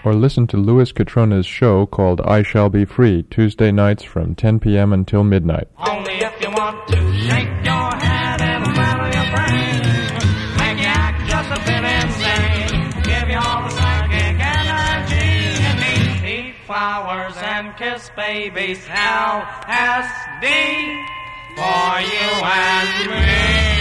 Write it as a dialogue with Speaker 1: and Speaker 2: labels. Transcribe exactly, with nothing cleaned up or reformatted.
Speaker 1: Or listen to Louis Catrona's show called I Shall Be Free, Tuesday nights from ten p.m. until midnight.
Speaker 2: Only if you want to shake your head and rattle your brain, make you act just a bit insane, give you all the psychic energy you need, eat flowers and kiss babies, L S D for you and me.